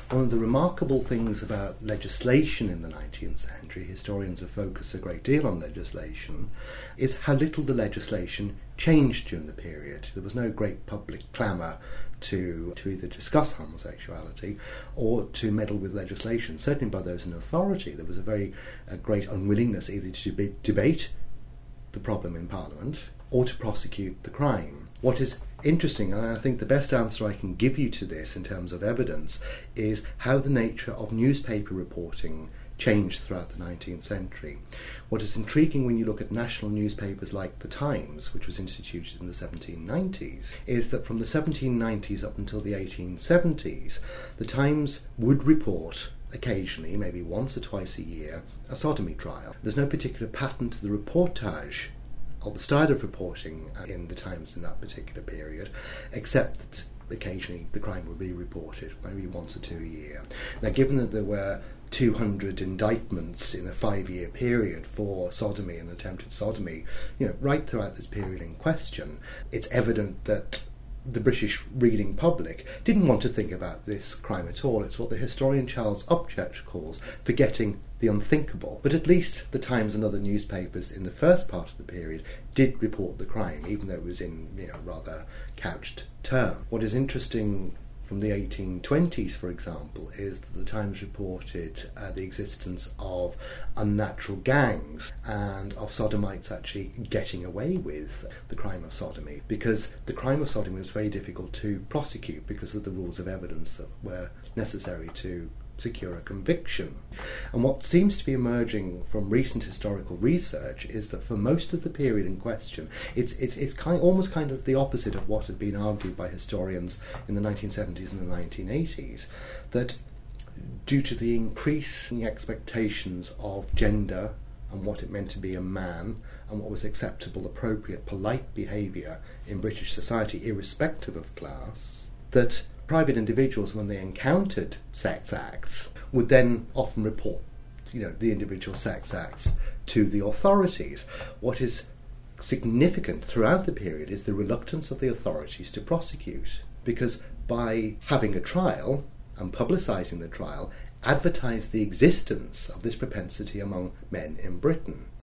one of the remarkable things about legislation in the 19th century, historians have focused a great deal on legislation, is how little the legislation changed during the period. There was no great public clamour to either discuss homosexuality or to meddle with legislation. Certainly by those in authority, there was a great unwillingness either to debate the problem in Parliament or to prosecute the crime. What is interesting, and I think the best answer I can give you to this in terms of evidence, is how the nature of newspaper reporting changed throughout the 19th century. What is intriguing when you look at national newspapers like The Times, which was instituted in the 1790s, is that from the 1790s up until the 1870s, The Times would report occasionally, maybe once or twice a year, a sodomy trial. There's no particular pattern to the reportage or the style of reporting in The Times in that particular period, except that occasionally the crime would be reported, maybe once or two a year. Now, given that there were 200 indictments in a 5-year period for sodomy and attempted sodomy, right throughout this period in question, it's evident that the British reading public didn't want to think about this crime at all. It's what the historian Charles Upchurch calls forgetting the unthinkable. But at least the Times and other newspapers in the first part of the period did report the crime, even though it was in rather couched term. What is interesting from the 1820s, for example, is that the Times reported the existence of unnatural gangs and of sodomites actually getting away with the crime of sodomy, because the crime of sodomy was very difficult to prosecute because of the rules of evidence that were necessary to secure a conviction. And what seems to be emerging from recent historical research is that for most of the period in question, it's almost kind of the opposite of what had been argued by historians in the 1970s and the 1980s, that due to the increasing expectations of gender and what it meant to be a man and what was acceptable, appropriate, polite behaviour in British society, irrespective of class, that private individuals, when they encountered sex acts, would then often report, the individual sex acts to the authorities. What is significant throughout the period is the reluctance of the authorities to prosecute, because by having a trial and publicising the trial, advertised the existence of this propensity among men in Britain.